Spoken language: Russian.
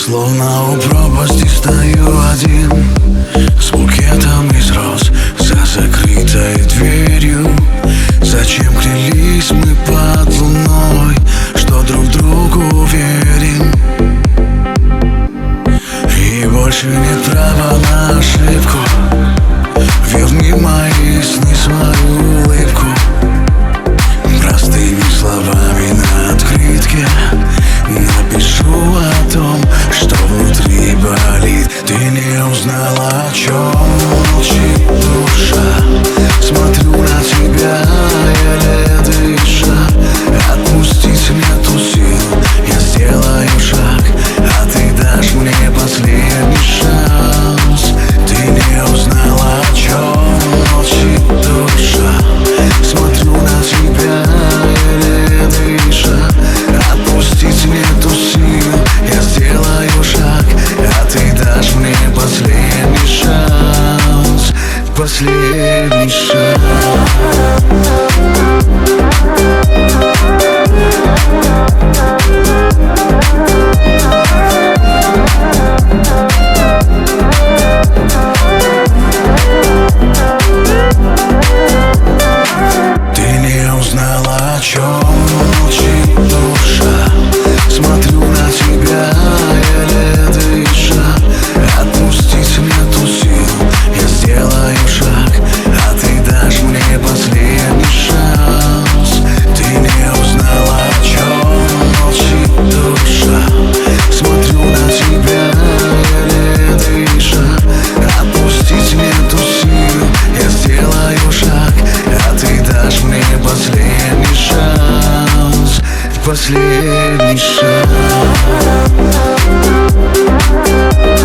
Словно у пропасти стою один, с букетом из роз за закрытой дверью. Зачем клялись мы под луной, что друг другу верим, и больше нет права на ошибку. Верни мои сны, свою улыбку. Простыми словами на открытке напишу о том, что внутри болит. Ты не узнала, о чем молчит душа. Смотрю на тебя, еле дыша. Отпустить нету сил, я сделаю шаг, а ты дашь мне последний шанс. Ты не узнала, о чем молчит душа. Смотрю на тебя, еле дыша. Отпустить нету сил, я сделаю шаг, а ты дашь мне последний шанс. Последний шанс. Последний шаг.